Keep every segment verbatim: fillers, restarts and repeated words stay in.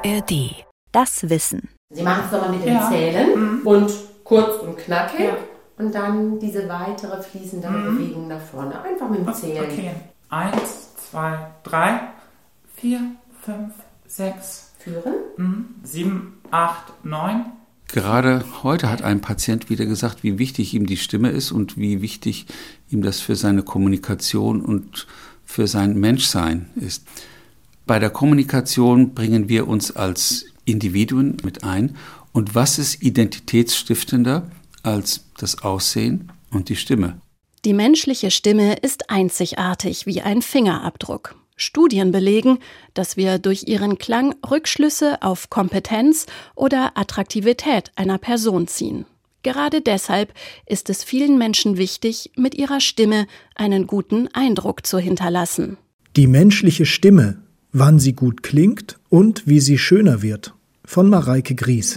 R D. Das Wissen. Sie machen es nochmal mit den Ja. Zähnen Mhm. und kurz und knackig Ja. und dann diese weitere fließende Mhm. Bewegung nach vorne. Einfach mit dem Zählen. Okay. Eins, zwei, drei, vier, fünf, sechs, Führen. mhm. sieben, acht, neun. Gerade heute hat ein Patient wieder gesagt, wie wichtig ihm die Stimme ist und wie wichtig ihm das für seine Kommunikation und für sein Menschsein ist. Bei der Kommunikation bringen wir uns als Individuen mit ein. Und was ist identitätsstiftender als das Aussehen und die Stimme? Die menschliche Stimme ist einzigartig wie ein Fingerabdruck. Studien belegen, dass wir durch ihren Klang Rückschlüsse auf Kompetenz oder Attraktivität einer Person ziehen. Gerade deshalb ist es vielen Menschen wichtig, mit ihrer Stimme einen guten Eindruck zu hinterlassen. Die menschliche Stimme, wann sie gut klingt und wie sie schöner wird. Von Mareike Gries.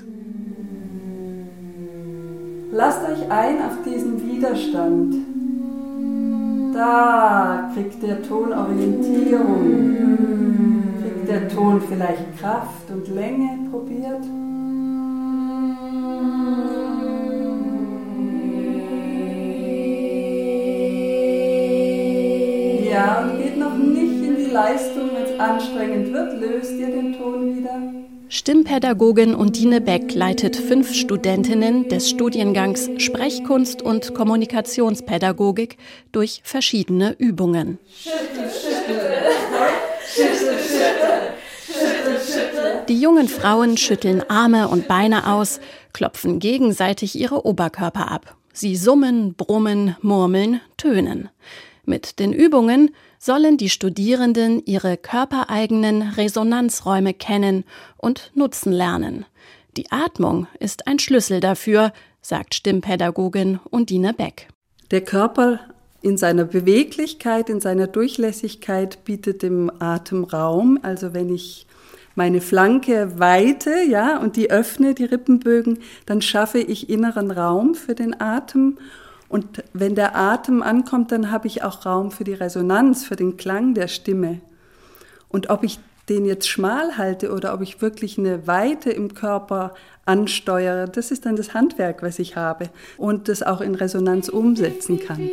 Lasst euch ein auf diesen Widerstand. Da kriegt der Ton Orientierung. Kriegt der Ton vielleicht Kraft und Länge? Probiert. Ja, und geht noch nicht in die Leistung, wenn es anstrengend wird, löst ihr den Ton wieder. Stimmpädagogin Undine Beck leitet fünf Studentinnen des Studiengangs Sprechkunst und Kommunikationspädagogik durch verschiedene Übungen. Die jungen Frauen schütteln Arme und Beine aus, klopfen gegenseitig ihre Oberkörper ab. Sie summen, brummen, murmeln, tönen. Mit den Übungen sollen die Studierenden ihre körpereigenen Resonanzräume kennen und nutzen lernen. Die Atmung ist ein Schlüssel dafür, sagt Stimmpädagogin Undine Beck. Der Körper in seiner Beweglichkeit, in seiner Durchlässigkeit bietet dem Atem Raum. Also wenn ich meine Flanke weite, ja, und die öffne, die Rippenbögen, dann schaffe ich inneren Raum für den Atem. Und wenn der Atem ankommt, dann habe ich auch Raum für die Resonanz, für den Klang der Stimme. Und ob ich den jetzt schmal halte oder ob ich wirklich eine Weite im Körper ansteuere, das ist dann das Handwerk, was ich habe und das auch in Resonanz umsetzen kann.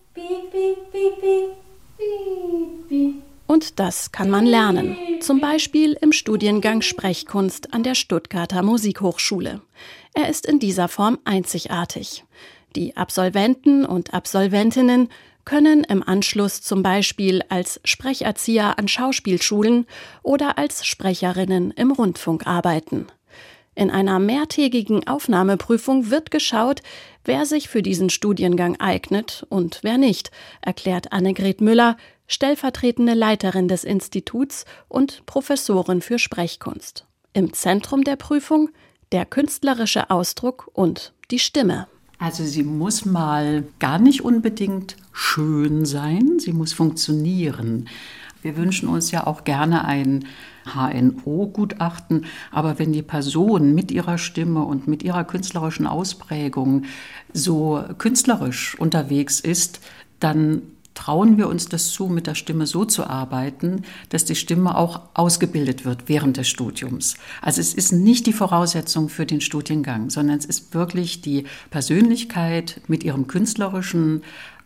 Und das kann man lernen, zum Beispiel im Studiengang Sprechkunst an der Stuttgarter Musikhochschule. Er ist in dieser Form einzigartig. Die Absolventen und Absolventinnen können im Anschluss zum Beispiel als Sprecherzieher an Schauspielschulen oder als Sprecherinnen im Rundfunk arbeiten. In einer mehrtägigen Aufnahmeprüfung wird geschaut, wer sich für diesen Studiengang eignet und wer nicht, erklärt Annegret Müller, stellvertretende Leiterin des Instituts und Professorin für Sprechkunst. Im Zentrum der Prüfung der künstlerische Ausdruck und die Stimme. Also sie muss mal gar nicht unbedingt schön sein, sie muss funktionieren. Wir wünschen uns ja auch gerne ein H N O-Gutachten, aber wenn die Person mit ihrer Stimme und mit ihrer künstlerischen Ausprägung so künstlerisch unterwegs ist, dann trauen wir uns das zu, mit der Stimme so zu arbeiten, dass die Stimme auch ausgebildet wird während des Studiums. Also es ist nicht die Voraussetzung für den Studiengang, sondern es ist wirklich die Persönlichkeit mit ihrem künstlerischen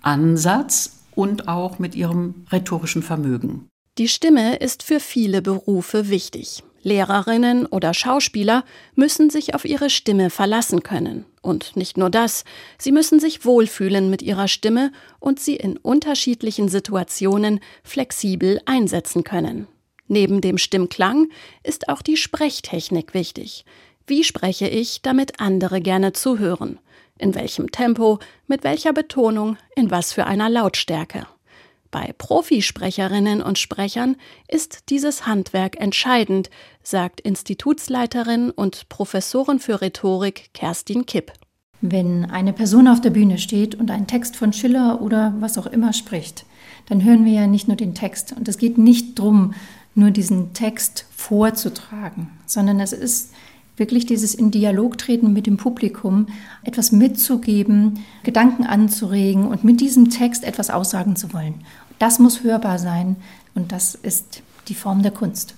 Ansatz und auch mit ihrem rhetorischen Vermögen. Die Stimme ist für viele Berufe wichtig. Lehrerinnen oder Schauspieler müssen sich auf ihre Stimme verlassen können. Und nicht nur das, sie müssen sich wohlfühlen mit ihrer Stimme und sie in unterschiedlichen Situationen flexibel einsetzen können. Neben dem Stimmklang ist auch die Sprechtechnik wichtig. Wie spreche ich, damit andere gerne zuhören? In welchem Tempo, mit welcher Betonung, in was für einer Lautstärke? Bei Profisprecherinnen und Sprechern ist dieses Handwerk entscheidend, sagt Institutsleiterin und Professorin für Rhetorik Kerstin Kipp. Wenn eine Person auf der Bühne steht und einen Text von Schiller oder was auch immer spricht, dann hören wir ja nicht nur den Text. Und es geht nicht darum, nur diesen Text vorzutragen, sondern es ist wirklich dieses in Dialog treten mit dem Publikum, etwas mitzugeben, Gedanken anzuregen und mit diesem Text etwas aussagen zu wollen. Das muss hörbar sein und das ist die Form der Kunst.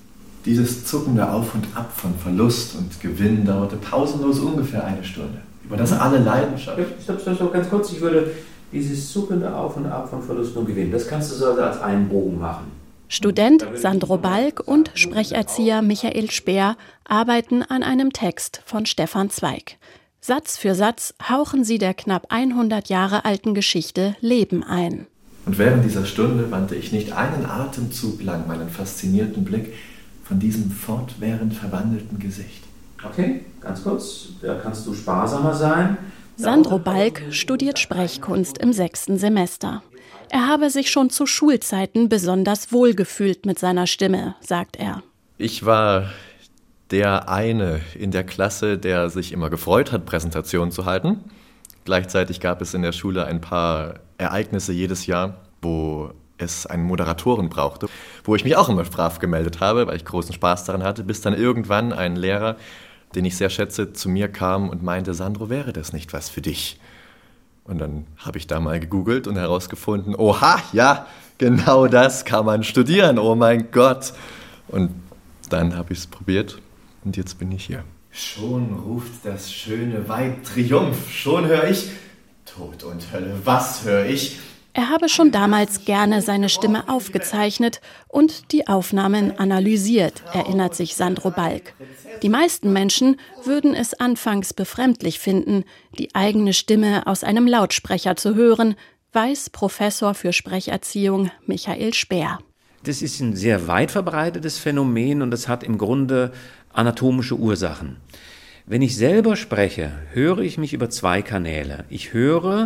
Dieses zuckende Auf und Ab von Verlust und Gewinn dauerte pausenlos ungefähr eine Stunde. Über das alle Leidenschaft. Stopp, stopp, stopp, ganz kurz. Ich würde dieses zuckende Auf und Ab von Verlust und Gewinn, das kannst du so als einen Bogen machen. Student Sandro Balk und Sprecherzieher Michael Speer arbeiten an einem Text von Stefan Zweig. Satz für Satz hauchen sie der knapp hundert Jahre alten Geschichte Leben ein. Und während dieser Stunde wandte ich nicht einen Atemzug lang meinen faszinierten Blick von diesem fortwährend verwandelten Gesicht. Okay, ganz kurz, da kannst du sparsamer sein. Sandro Balk studiert Sprechkunst im sechsten Semester. Er habe sich schon zu Schulzeiten besonders wohlgefühlt mit seiner Stimme, sagt er. Ich war der eine in der Klasse, der sich immer gefreut hat, Präsentationen zu halten. Gleichzeitig gab es in der Schule ein paar Ereignisse jedes Jahr, wo es einen Moderatoren brauchte, wo ich mich auch immer brav gemeldet habe, weil ich großen Spaß daran hatte, bis dann irgendwann ein Lehrer, den ich sehr schätze, zu mir kam und meinte, Sandro, wäre das nicht was für dich? Und dann habe ich da mal gegoogelt und herausgefunden, oha, ja, genau das kann man studieren, oh mein Gott. Und dann habe ich es probiert und jetzt bin ich hier. Schon ruft das schöne Weib Triumph, schon höre ich, Tod und Hölle, was höre ich? Er habe schon damals gerne seine Stimme aufgezeichnet und die Aufnahmen analysiert, erinnert sich Sandro Balk. Die meisten Menschen würden es anfangs befremdlich finden, die eigene Stimme aus einem Lautsprecher zu hören, weiß Professor für Sprecherziehung Michael Speer. Das ist ein sehr weit verbreitetes Phänomen und das hat im Grunde anatomische Ursachen. Wenn ich selber spreche, höre ich mich über zwei Kanäle. Ich höre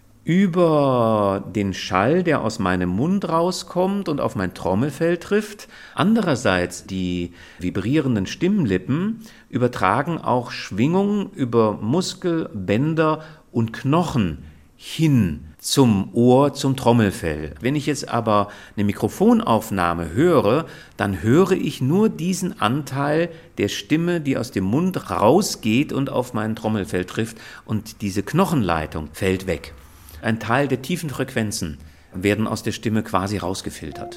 über den Schall, der aus meinem Mund rauskommt und auf mein Trommelfell trifft. Andererseits die vibrierenden Stimmlippen übertragen auch Schwingungen über Muskel, Bänder und Knochen hin zum Ohr, zum Trommelfell. Wenn ich jetzt aber eine Mikrofonaufnahme höre, dann höre ich nur diesen Anteil der Stimme, die aus dem Mund rausgeht und auf mein Trommelfell trifft, und diese Knochenleitung fällt weg. Ein Teil der tiefen Frequenzen werden aus der Stimme quasi rausgefiltert.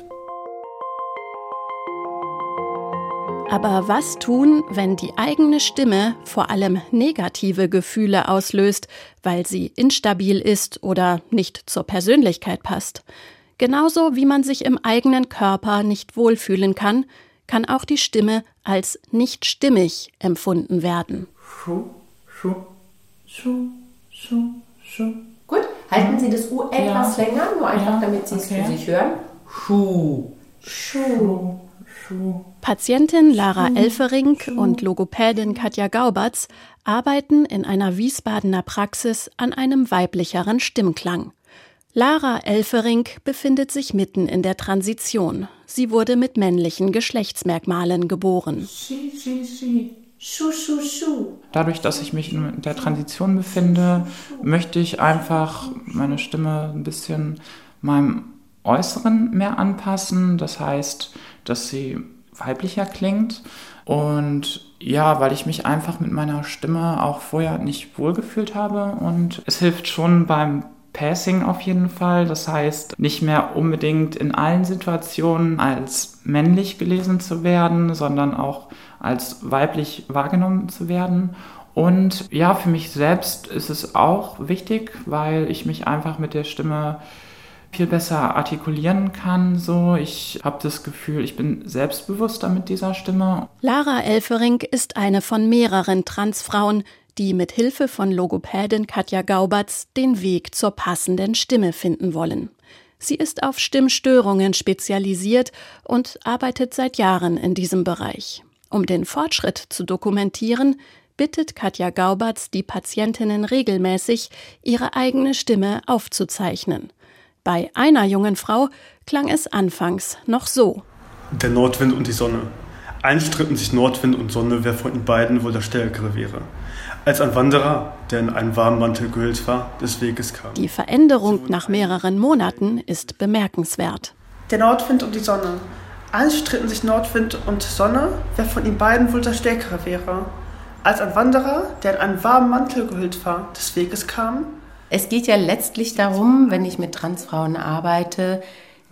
Aber was tun, wenn die eigene Stimme vor allem negative Gefühle auslöst, weil sie instabil ist oder nicht zur Persönlichkeit passt? Genauso wie man sich im eigenen Körper nicht wohlfühlen kann, kann auch die Stimme als nicht stimmig empfunden werden. Schuh, schuh, schuh, schuh, schuh. Gut, halten Sie das U etwas ja. länger, nur einfach, ja. damit Sie es okay. für sich hören. Schuh, Schuh, Schuh. Patientin Lara Elfering und Logopädin Katja Gaubatz arbeiten in einer Wiesbadener Praxis an einem weiblicheren Stimmklang. Lara Elfering befindet sich mitten in der Transition. Sie wurde mit männlichen Geschlechtsmerkmalen geboren. Schi, schi, schi. Schuh, schuh, schuh. Dadurch, dass ich mich in der Transition befinde, möchte ich einfach meine Stimme ein bisschen meinem Äußeren mehr anpassen. Das heißt, dass sie weiblicher klingt. Und ja, weil ich mich einfach mit meiner Stimme auch vorher nicht wohlgefühlt habe. Und es hilft schon beim Passing auf jeden Fall. Das heißt, nicht mehr unbedingt in allen Situationen als männlich gelesen zu werden, sondern auch als weiblich wahrgenommen zu werden. Und ja, für mich selbst ist es auch wichtig, weil ich mich einfach mit der Stimme viel besser artikulieren kann. So, ich habe das Gefühl, ich bin selbstbewusster mit dieser Stimme. Lara Elfering ist eine von mehreren Transfrauen, die mit Hilfe von Logopädin Katja Gaubatz den Weg zur passenden Stimme finden wollen. Sie ist auf Stimmstörungen spezialisiert und arbeitet seit Jahren in diesem Bereich. Um den Fortschritt zu dokumentieren, bittet Katja Gaubatz die Patientinnen regelmäßig, ihre eigene Stimme aufzuzeichnen. Bei einer jungen Frau klang es anfangs noch so. Der Nordwind und die Sonne. Einst stritten sich Nordwind und Sonne, wer von ihnen beiden wohl der Stärkere wäre. Als ein Wanderer, der in einen warmen Mantel gehüllt war, des Weges kam. Die Veränderung nach mehreren Monaten ist bemerkenswert. Der Nordwind und die Sonne. Einst stritten sich Nordwind und Sonne, wer von ihnen beiden wohl der Stärkere wäre. Als ein Wanderer, der in einen warmen Mantel gehüllt war, des Weges kam. Es geht ja letztlich darum, wenn ich mit Transfrauen arbeite,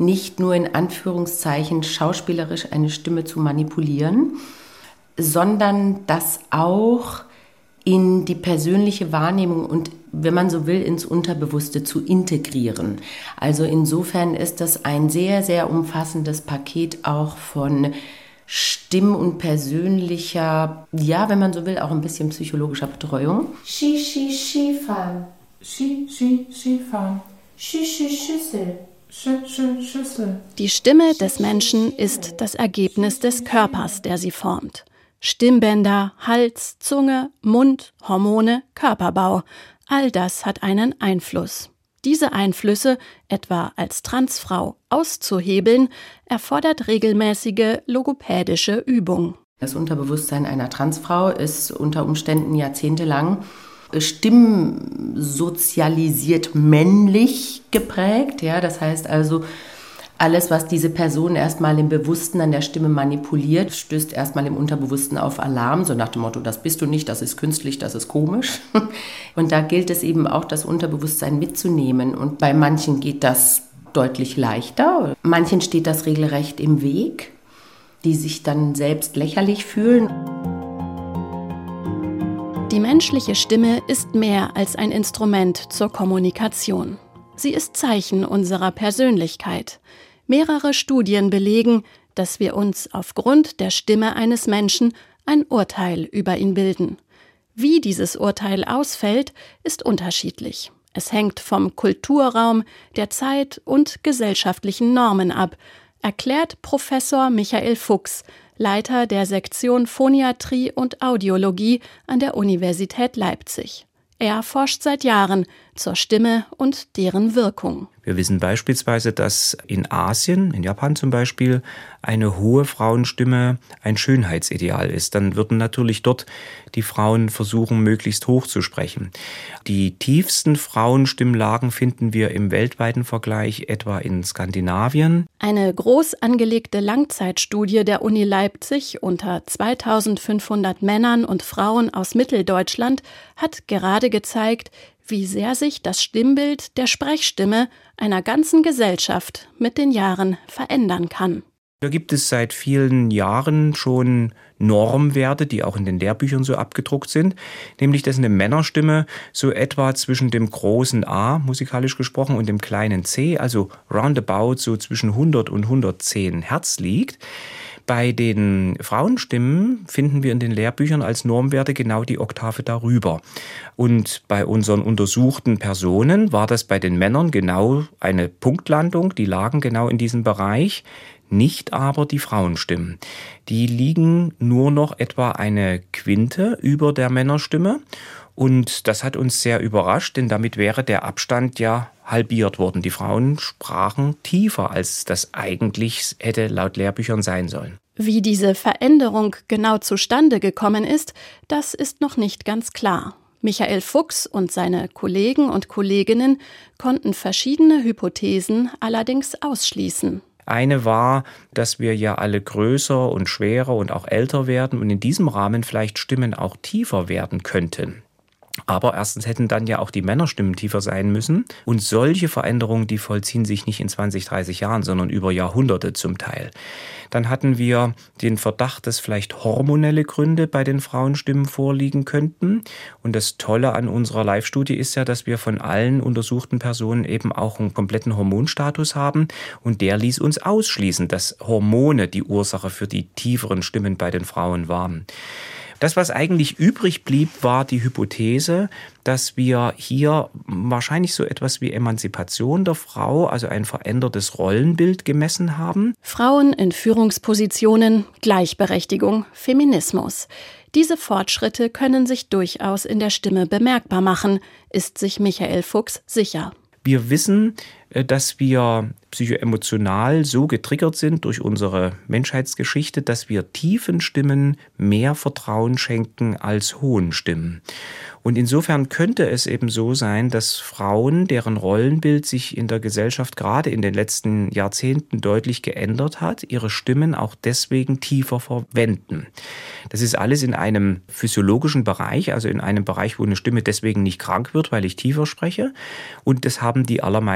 nicht nur in Anführungszeichen schauspielerisch eine Stimme zu manipulieren, sondern das auch in die persönliche Wahrnehmung und, wenn man so will, ins Unterbewusste zu integrieren. Also insofern ist das ein sehr, sehr umfassendes Paket auch von Stimm- und persönlicher, ja, wenn man so will, auch ein bisschen psychologischer Betreuung. Ski, Ski, Skifahren. Ski, Ski, Skifahren. Schü, Schü, Schüssel. Schü, Schü, Schüssel. Die Stimme des Menschen ist das Ergebnis des Körpers, der sie formt. Stimmbänder, Hals, Zunge, Mund, Hormone, Körperbau. All das hat einen Einfluss. Diese Einflüsse, etwa als Transfrau, auszuhebeln, erfordert regelmäßige logopädische Übung. Das Unterbewusstsein einer Transfrau ist unter Umständen jahrzehntelang stimmsozialisiert männlich geprägt. Ja, das heißt also, alles, was diese Person erstmal im Bewussten an der Stimme manipuliert, stößt erstmal im Unterbewussten auf Alarm, so nach dem Motto, das bist du nicht, das ist künstlich, das ist komisch. Und da gilt es eben auch, das Unterbewusstsein mitzunehmen. Und bei manchen geht das deutlich leichter. Manchen steht das regelrecht im Weg, die sich dann selbst lächerlich fühlen. Die menschliche Stimme ist mehr als ein Instrument zur Kommunikation. Sie ist Zeichen unserer Persönlichkeit. Mehrere Studien belegen, dass wir uns aufgrund der Stimme eines Menschen ein Urteil über ihn bilden. Wie dieses Urteil ausfällt, ist unterschiedlich. Es hängt vom Kulturraum, der Zeit und gesellschaftlichen Normen ab, erklärt Professor Michael Fuchs, Leiter der Sektion Phoniatrie und Audiologie an der Universität Leipzig. Er forscht seit Jahren zur Stimme und deren Wirkung. Wir wissen beispielsweise, dass in Asien, in Japan zum Beispiel, eine hohe Frauenstimme ein Schönheitsideal ist. Dann würden natürlich dort die Frauen versuchen, möglichst hoch zu sprechen. Die tiefsten Frauenstimmlagen finden wir im weltweiten Vergleich etwa in Skandinavien. Eine groß angelegte Langzeitstudie der Uni Leipzig unter zweitausendfünfhundert Männern und Frauen aus Mitteldeutschland hat gerade gezeigt, wie sehr sich das Stimmbild der Sprechstimme einer ganzen Gesellschaft mit den Jahren verändern kann. Da gibt es seit vielen Jahren schon Normwerte, die auch in den Lehrbüchern so abgedruckt sind, nämlich dass eine Männerstimme so etwa zwischen dem großen A, musikalisch gesprochen, und dem kleinen C, also roundabout so zwischen hundert und hundertzehn Hertz liegt. Bei den Frauenstimmen finden wir in den Lehrbüchern als Normwerte genau die Oktave darüber. Und bei unseren untersuchten Personen war das bei den Männern genau eine Punktlandung, die lagen genau in diesem Bereich, nicht aber die Frauenstimmen. Die liegen nur noch etwa eine Quinte über der Männerstimme. Und das hat uns sehr überrascht, denn damit wäre der Abstand ja halbiert worden. Die Frauen sprachen tiefer, als das eigentlich hätte laut Lehrbüchern sein sollen. Wie diese Veränderung genau zustande gekommen ist, das ist noch nicht ganz klar. Michael Fuchs und seine Kollegen und Kolleginnen konnten verschiedene Hypothesen allerdings ausschließen. Eine war, dass wir ja alle größer und schwerer und auch älter werden und in diesem Rahmen vielleicht Stimmen auch tiefer werden könnten. Aber erstens hätten dann ja auch die Männerstimmen tiefer sein müssen. Und solche Veränderungen, die vollziehen sich nicht in zwanzig, dreißig Jahren, sondern über Jahrhunderte zum Teil. Dann hatten wir den Verdacht, dass vielleicht hormonelle Gründe bei den Frauenstimmen vorliegen könnten. Und das Tolle an unserer Live-Studie ist ja, dass wir von allen untersuchten Personen eben auch einen kompletten Hormonstatus haben. Und der ließ uns ausschließen, dass Hormone die Ursache für die tieferen Stimmen bei den Frauen waren. Das, was eigentlich übrig blieb, war die Hypothese, dass wir hier wahrscheinlich so etwas wie Emanzipation der Frau, also ein verändertes Rollenbild gemessen haben. Frauen in Führungspositionen, Gleichberechtigung, Feminismus. Diese Fortschritte können sich durchaus in der Stimme bemerkbar machen, ist sich Michael Fuchs sicher. Wir wissen, dass wir psychoemotional so getriggert sind durch unsere Menschheitsgeschichte, dass wir tiefen Stimmen mehr Vertrauen schenken als hohen Stimmen. Und insofern könnte es eben so sein, dass Frauen, deren Rollenbild sich in der Gesellschaft gerade in den letzten Jahrzehnten deutlich geändert hat, ihre Stimmen auch deswegen tiefer verwenden. Das ist alles in einem physiologischen Bereich, also in einem Bereich, wo eine Stimme deswegen nicht krank wird, weil ich tiefer spreche. Und das haben die allermeisten unserer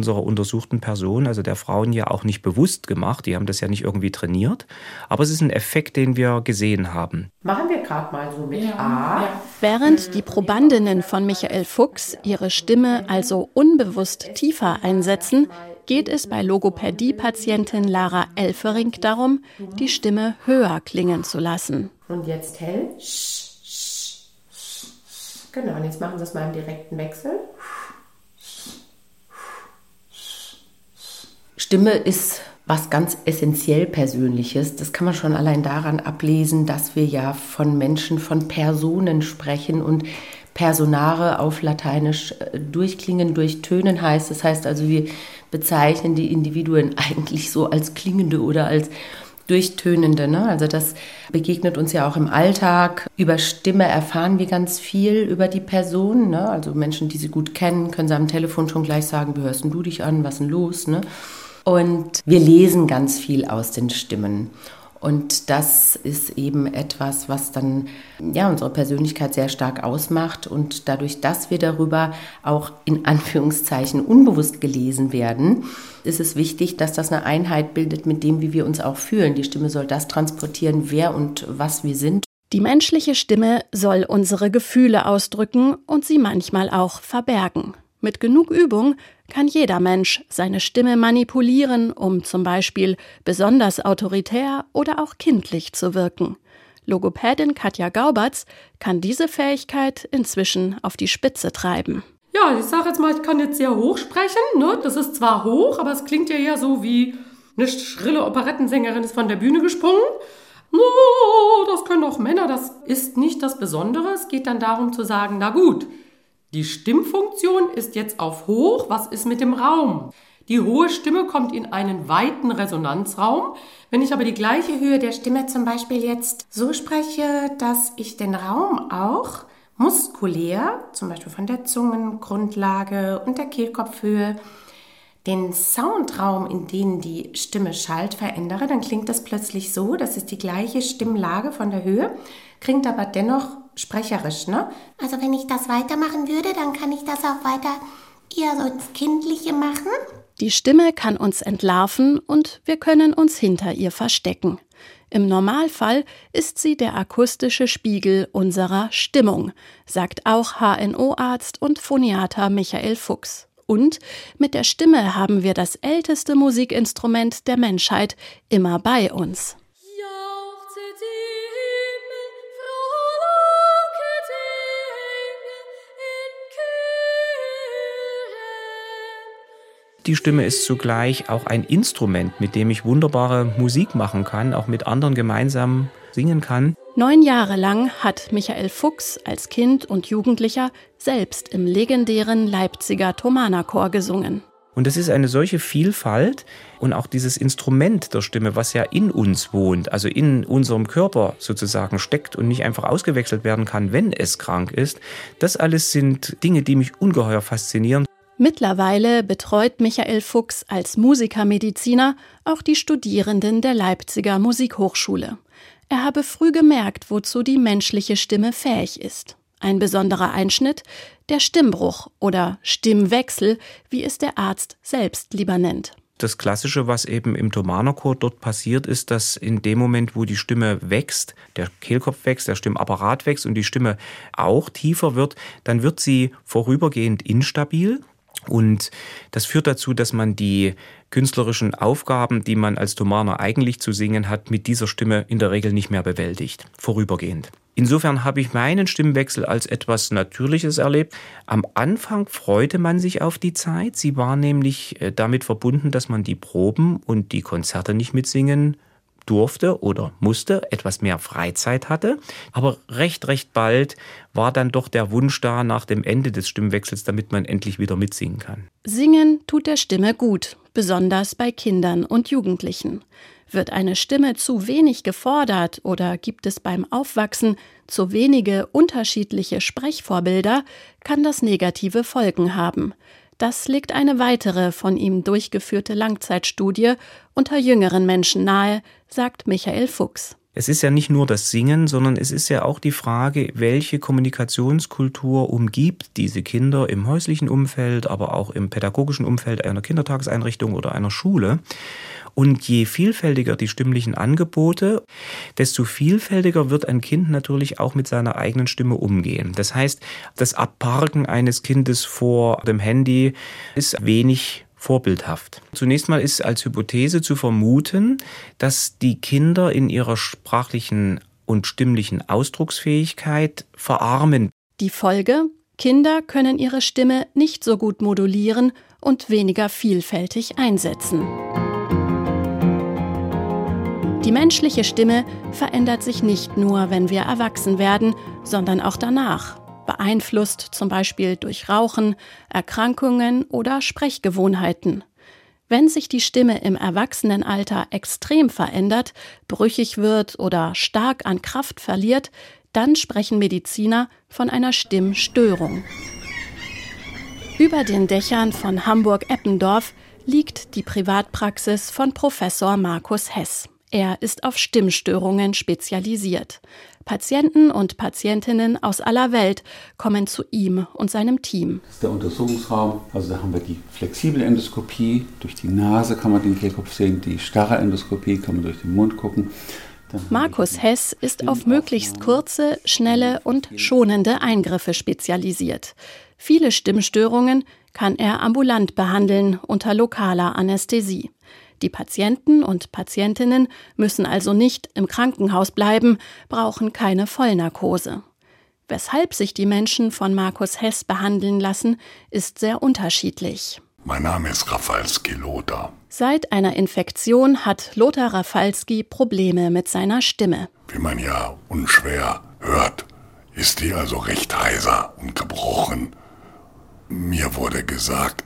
unserer untersuchten Personen, also der Frauen, ja auch nicht bewusst gemacht. Die haben das ja nicht irgendwie trainiert. Aber es ist ein Effekt, den wir gesehen haben. Machen wir gerade mal so mit A. Ja. Während die Probandinnen von Michael Fuchs ihre Stimme also unbewusst tiefer einsetzen, geht es bei Logopädie-Patientin Lara Elfering darum, die Stimme höher klingen zu lassen. Und jetzt hell. Genau, und jetzt machen Sie es mal im direkten Wechsel. Stimme ist was ganz essentiell Persönliches. Das kann man schon allein daran ablesen, dass wir ja von Menschen, von Personen sprechen und Personare auf Lateinisch durchklingen, durchtönen heißt. Das heißt also, wir bezeichnen die Individuen eigentlich so als klingende oder als durchtönende. Ne? Also das begegnet uns ja auch im Alltag. Über Stimme erfahren wir ganz viel über die Person. Ne? Also Menschen, die sie gut kennen, können sie am Telefon schon gleich sagen, wie hörst denn du dich an, was ist denn los? Ne? Und wir lesen ganz viel aus den Stimmen. Und das ist eben etwas, was dann ja, unsere Persönlichkeit sehr stark ausmacht. Und dadurch, dass wir darüber auch in Anführungszeichen unbewusst gelesen werden, ist es wichtig, dass das eine Einheit bildet mit dem, wie wir uns auch fühlen. Die Stimme soll das transportieren, wer und was wir sind. Die menschliche Stimme soll unsere Gefühle ausdrücken und sie manchmal auch verbergen. Mit genug Übung kann jeder Mensch seine Stimme manipulieren, um zum Beispiel besonders autoritär oder auch kindlich zu wirken. Logopädin Katja Gauberts kann diese Fähigkeit inzwischen auf die Spitze treiben. Ja, ich sage jetzt mal, ich kann jetzt sehr hoch sprechen. Ne? Das ist zwar hoch, aber es klingt ja eher so wie eine schrille Operettensängerin ist von der Bühne gesprungen. Oh, das können auch Männer, das ist nicht das Besondere. Es geht dann darum zu sagen, na gut, die Stimmfunktion ist jetzt auf hoch, was ist mit dem Raum? Die hohe Stimme kommt in einen weiten Resonanzraum. Wenn ich aber die gleiche Höhe der Stimme zum Beispiel jetzt so spreche, dass ich den Raum auch muskulär, zum Beispiel von der Zungengrundlage und der Kehlkopfhöhe, den Soundraum, in dem die Stimme schallt, verändere, dann klingt das plötzlich so, das ist die gleiche Stimmlage von der Höhe, klingt aber dennoch sprecherisch, ne? Also wenn ich das weitermachen würde, dann kann ich das auch weiter eher so ins Kindliche machen. Die Stimme kann uns entlarven und wir können uns hinter ihr verstecken. Im Normalfall ist sie der akustische Spiegel unserer Stimmung, sagt auch H N O-Arzt und Phoniater Michael Fuchs. Und mit der Stimme haben wir das älteste Musikinstrument der Menschheit immer bei uns. Die Stimme ist zugleich auch ein Instrument, mit dem ich wunderbare Musik machen kann, auch mit anderen gemeinsam singen kann. Neun Jahre lang hat Michael Fuchs als Kind und Jugendlicher selbst im legendären Leipziger Thomanerchor gesungen. Und das ist eine solche Vielfalt und auch dieses Instrument der Stimme, was ja in uns wohnt, also in unserem Körper sozusagen steckt und nicht einfach ausgewechselt werden kann, wenn es krank ist. Das alles sind Dinge, die mich ungeheuer faszinieren. Mittlerweile betreut Michael Fuchs als Musikermediziner auch die Studierenden der Leipziger Musikhochschule. Er habe früh gemerkt, wozu die menschliche Stimme fähig ist. Ein besonderer Einschnitt, der Stimmbruch oder Stimmwechsel, wie es der Arzt selbst lieber nennt. Das Klassische, was eben im Thomanerchor dort passiert, ist, dass in dem Moment, wo die Stimme wächst, der Kehlkopf wächst, der Stimmapparat wächst und die Stimme auch tiefer wird, dann wird sie vorübergehend instabil. Und das führt dazu, dass man die künstlerischen Aufgaben, die man als Thomaner eigentlich zu singen hat, mit dieser Stimme in der Regel nicht mehr bewältigt, vorübergehend. Insofern habe ich meinen Stimmwechsel als etwas Natürliches erlebt. Am Anfang freute man sich auf die Zeit. Sie war nämlich damit verbunden, dass man die Proben und die Konzerte nicht mitsingen durfte oder musste, etwas mehr Freizeit hatte. Aber recht, recht bald war dann doch der Wunsch da nach dem Ende des Stimmwechsels, damit man endlich wieder mitsingen kann. Singen tut der Stimme gut, besonders bei Kindern und Jugendlichen. Wird eine Stimme zu wenig gefordert oder gibt es beim Aufwachsen zu wenige unterschiedliche Sprechvorbilder, kann das negative Folgen haben. Das legt eine weitere von ihm durchgeführte Langzeitstudie unter jüngeren Menschen nahe, sagt Michael Fuchs. Es ist ja nicht nur das Singen, sondern es ist ja auch die Frage, welche Kommunikationskultur umgibt diese Kinder im häuslichen Umfeld, aber auch im pädagogischen Umfeld einer Kindertageseinrichtung oder einer Schule. Und je vielfältiger die stimmlichen Angebote, desto vielfältiger wird ein Kind natürlich auch mit seiner eigenen Stimme umgehen. Das heißt, das Abparken eines Kindes vor dem Handy ist wenig vorbildhaft. Zunächst mal ist als Hypothese zu vermuten, dass die Kinder in ihrer sprachlichen und stimmlichen Ausdrucksfähigkeit verarmen. Die Folge: Kinder können ihre Stimme nicht so gut modulieren und weniger vielfältig einsetzen. Die menschliche Stimme verändert sich nicht nur, wenn wir erwachsen werden, sondern auch danach. Beeinflusst zum Beispiel durch Rauchen, Erkrankungen oder Sprechgewohnheiten. Wenn sich die Stimme im Erwachsenenalter extrem verändert, brüchig wird oder stark an Kraft verliert, dann sprechen Mediziner von einer Stimmstörung. Über den Dächern von Hamburg-Eppendorf liegt die Privatpraxis von Professor Markus Hess. Er ist auf Stimmstörungen spezialisiert. Patienten und Patientinnen aus aller Welt kommen zu ihm und seinem Team. Das ist der Untersuchungsraum. Also da haben wir die flexible Endoskopie. Durch die Nase kann man den Kehlkopf sehen. Die starre Endoskopie kann man durch den Mund gucken. Markus Hess ist auf möglichst kurze, schnelle und schonende Eingriffe spezialisiert. Viele Stimmstörungen kann er ambulant behandeln unter lokaler Anästhesie. Die Patienten und Patientinnen müssen also nicht im Krankenhaus bleiben, brauchen keine Vollnarkose. Weshalb sich die Menschen von Markus Hess behandeln lassen, ist sehr unterschiedlich. Mein Name ist Rafalski Lothar. Seit einer Infektion hat Lothar Rafalski Probleme mit seiner Stimme. Wie man ja unschwer hört, ist die also recht heiser und gebrochen. Mir wurde gesagt,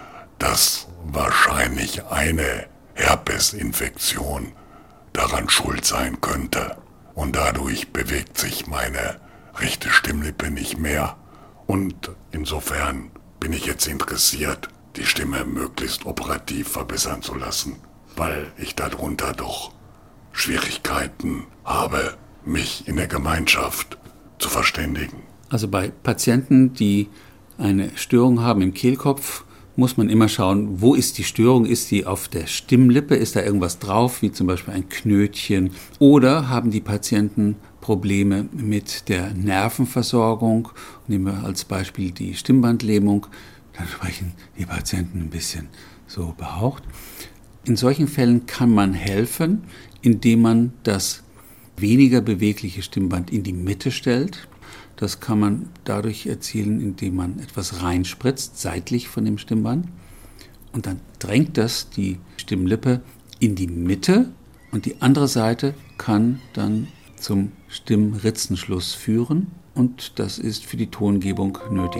dass wahrscheinlich eine Herpesinfektion daran schuld sein könnte. Und dadurch bewegt sich meine rechte Stimmlippe nicht mehr. Und insofern bin ich jetzt interessiert, die Stimme möglichst operativ verbessern zu lassen, weil ich darunter doch Schwierigkeiten habe, mich in der Gemeinschaft zu verständigen. Also bei Patienten, die eine Störung haben im Kehlkopf, muss man immer schauen, wo ist die Störung? Ist die auf der Stimmlippe? Ist da irgendwas drauf, wie zum Beispiel ein Knötchen? Oder haben die Patienten Probleme mit der Nervenversorgung? Nehmen wir als Beispiel die Stimmbandlähmung. Dann sprechen die Patienten ein bisschen so behaucht. In solchen Fällen kann man helfen, indem man das weniger bewegliche Stimmband in die Mitte stellt. Das kann man dadurch erzielen, indem man etwas reinspritzt, seitlich von dem Stimmband. Und dann drängt das die Stimmlippe in die Mitte und die andere Seite kann dann zum Stimmritzenschluss führen. Und das ist für die Tongebung nötig.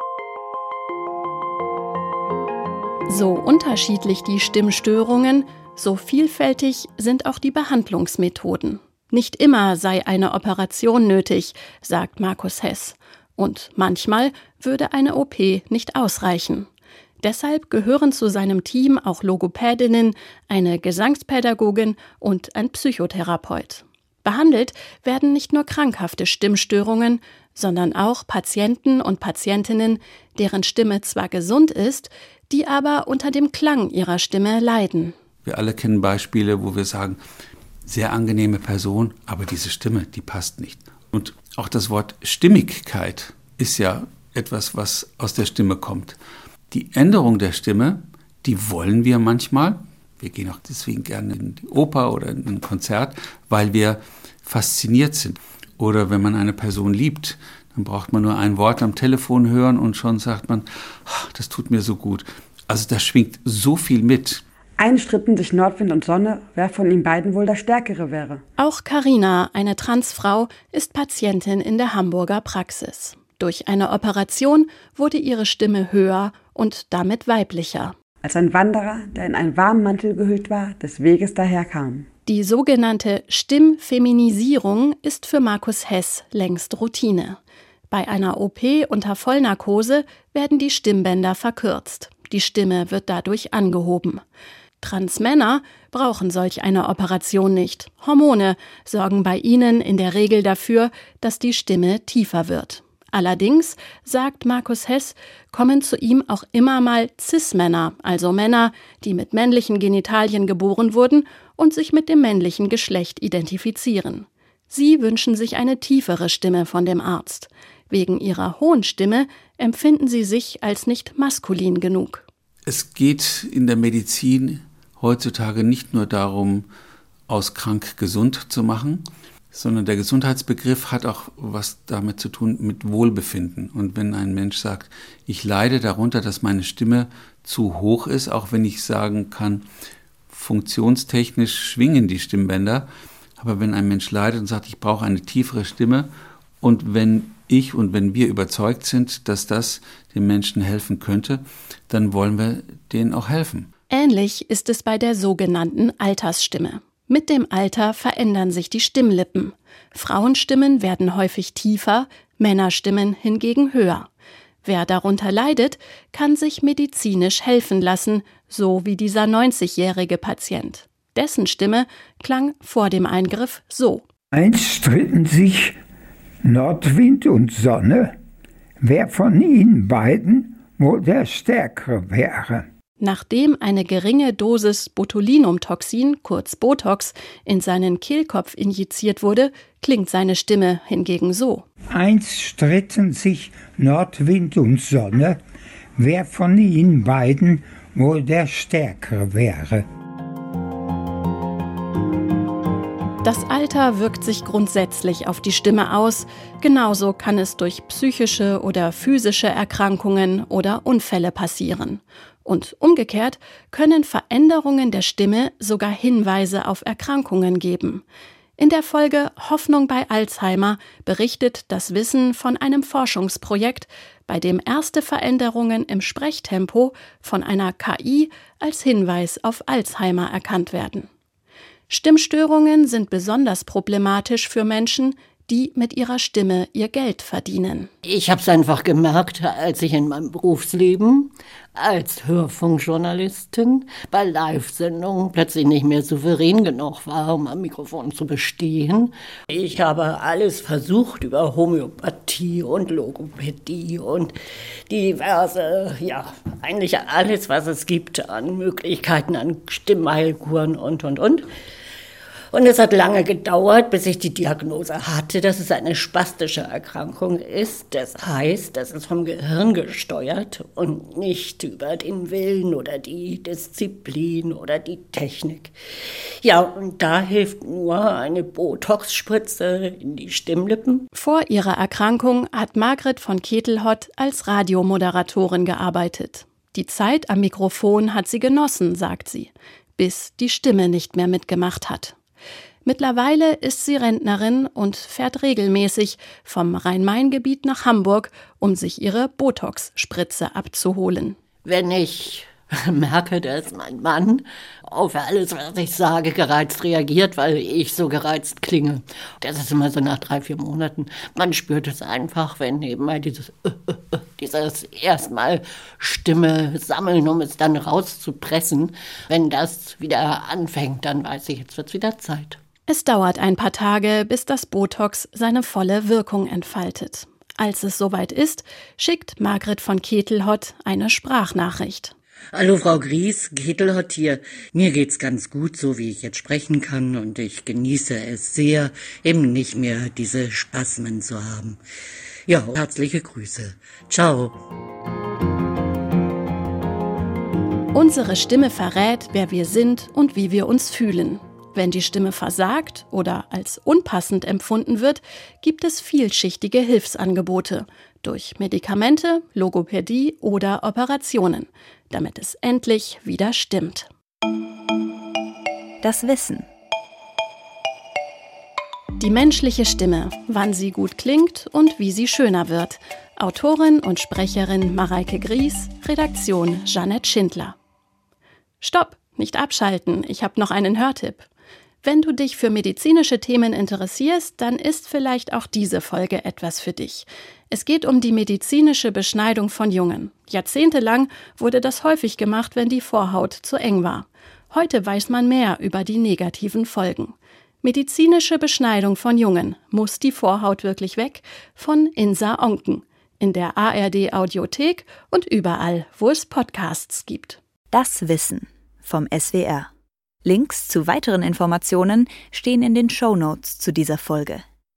So unterschiedlich die Stimmstörungen, so vielfältig sind auch die Behandlungsmethoden. Nicht immer sei eine Operation nötig, sagt Markus Hess. Und manchmal würde eine O P nicht ausreichen. Deshalb gehören zu seinem Team auch Logopädinnen, eine Gesangspädagogin und ein Psychotherapeut. Behandelt werden nicht nur krankhafte Stimmstörungen, sondern auch Patienten und Patientinnen, deren Stimme zwar gesund ist, die aber unter dem Klang ihrer Stimme leiden. Wir alle kennen Beispiele, wo wir sagen, sehr angenehme Person, aber diese Stimme, die passt nicht. Und auch das Wort Stimmigkeit ist ja etwas, was aus der Stimme kommt. Die Änderung der Stimme, die wollen wir manchmal. Wir gehen auch deswegen gerne in die Oper oder in ein Konzert, weil wir fasziniert sind. Oder wenn man eine Person liebt, dann braucht man nur ein Wort am Telefon hören und schon sagt man, das tut mir so gut. Also da schwingt so viel mit. Einstritten sich Nordwind und Sonne, wer von ihnen beiden wohl der Stärkere wäre. Auch Carina, eine Transfrau, ist Patientin in der Hamburger Praxis. Durch eine Operation wurde ihre Stimme höher und damit weiblicher. Als ein Wanderer, der in einen warmen Mantel gehüllt war, des Weges daherkam. Die sogenannte Stimmfeminisierung ist für Markus Hess längst Routine. Bei einer O P unter Vollnarkose werden die Stimmbänder verkürzt. Die Stimme wird dadurch angehoben. Transmänner brauchen solch eine Operation nicht. Hormone sorgen bei ihnen in der Regel dafür, dass die Stimme tiefer wird. Allerdings, sagt Markus Hess, kommen zu ihm auch immer mal Cis-Männer, also Männer, die mit männlichen Genitalien geboren wurden und sich mit dem männlichen Geschlecht identifizieren. Sie wünschen sich eine tiefere Stimme von dem Arzt. Wegen ihrer hohen Stimme empfinden sie sich als nicht maskulin genug. Es geht in der Medizin heutzutage nicht nur darum, aus krank gesund zu machen, sondern der Gesundheitsbegriff hat auch was damit zu tun mit Wohlbefinden. Und wenn ein Mensch sagt, ich leide darunter, dass meine Stimme zu hoch ist, auch wenn ich sagen kann, funktionstechnisch schwingen die Stimmbänder, aber wenn ein Mensch leidet und sagt, ich brauche eine tiefere Stimme, und wenn ich und wenn wir überzeugt sind, dass das dem Menschen helfen könnte, dann wollen wir denen auch helfen. Ähnlich ist es bei der sogenannten Altersstimme. Mit dem Alter verändern sich die Stimmlippen. Frauenstimmen werden häufig tiefer, Männerstimmen hingegen höher. Wer darunter leidet, kann sich medizinisch helfen lassen, so wie dieser neunzigjährige Patient. Dessen Stimme klang vor dem Eingriff so. Einst stritten sich Nordwind und Sonne, wer von ihnen beiden wohl der Stärkere wäre. Nachdem eine geringe Dosis Botulinumtoxin, kurz Botox, in seinen Kehlkopf injiziert wurde, klingt seine Stimme hingegen so. Einst stritten sich Nordwind und Sonne, wer von ihnen beiden wohl der Stärkere wäre. Das Alter wirkt sich grundsätzlich auf die Stimme aus. Genauso kann es durch psychische oder physische Erkrankungen oder Unfälle passieren. Und umgekehrt können Veränderungen der Stimme sogar Hinweise auf Erkrankungen geben. In der Folge Hoffnung bei Alzheimer berichtet das Wissen von einem Forschungsprojekt, bei dem erste Veränderungen im Sprechtempo von einer K I als Hinweis auf Alzheimer erkannt werden. Stimmstörungen sind besonders problematisch für Menschen, die mit ihrer Stimme ihr Geld verdienen. Ich habe es einfach gemerkt, als ich in meinem Berufsleben als Hörfunkjournalistin bei Live-Sendungen plötzlich nicht mehr souverän genug war, um am Mikrofon zu bestehen. Ich habe alles versucht über Homöopathie und Logopädie und diverse, ja, eigentlich alles, was es gibt an Möglichkeiten, an Stimmheilkuren und, und, und. Und es hat lange gedauert, bis ich die Diagnose hatte, dass es eine spastische Erkrankung ist. Das heißt, das ist vom Gehirn gesteuert und nicht über den Willen oder die Disziplin oder die Technik. Ja, und da hilft nur eine Botox-Spritze in die Stimmlippen. Vor ihrer Erkrankung hat Margret von Ketelhott als Radiomoderatorin gearbeitet. Die Zeit am Mikrofon hat sie genossen, sagt sie, bis die Stimme nicht mehr mitgemacht hat. Mittlerweile ist sie Rentnerin und fährt regelmäßig vom Rhein-Main-Gebiet nach Hamburg, um sich ihre Botox-Spritze abzuholen. Wenn ich merke, dass mein Mann auf alles, was ich sage, gereizt reagiert, weil ich so gereizt klinge. Das ist immer so nach drei, vier Monaten. Man spürt es einfach, wenn eben mal dieses, dieses erstmal Stimme sammeln, um es dann rauszupressen. Wenn das wieder anfängt, dann weiß ich, jetzt wird's wieder Zeit. Es dauert ein paar Tage, bis das Botox seine volle Wirkung entfaltet. Als es soweit ist, schickt Margret von Ketelhott eine Sprachnachricht. Hallo Frau Gries, Ketelhott hier. Mir geht's ganz gut, so wie ich jetzt sprechen kann, und ich genieße es sehr, eben nicht mehr diese Spasmen zu haben. Ja, herzliche Grüße. Ciao. Unsere Stimme verrät, wer wir sind und wie wir uns fühlen. Wenn die Stimme versagt oder als unpassend empfunden wird, gibt es vielschichtige Hilfsangebote durch Medikamente, Logopädie oder Operationen, damit es endlich wieder stimmt. Das Wissen. Die menschliche Stimme, wann sie gut klingt und wie sie schöner wird. Autorin und Sprecherin Mareike Gries, Redaktion Jeanette Schindler. Stopp, nicht abschalten, ich habe noch einen Hörtipp. Wenn du dich für medizinische Themen interessierst, dann ist vielleicht auch diese Folge etwas für dich. Es geht um die medizinische Beschneidung von Jungen. Jahrzehntelang wurde das häufig gemacht, wenn die Vorhaut zu eng war. Heute weiß man mehr über die negativen Folgen. Medizinische Beschneidung von Jungen. Muss die Vorhaut wirklich weg? Von Insa Onken. In der A R D-Audiothek und überall, wo es Podcasts gibt. Das Wissen vom S W R. Links zu weiteren Informationen stehen in den Shownotes zu dieser Folge.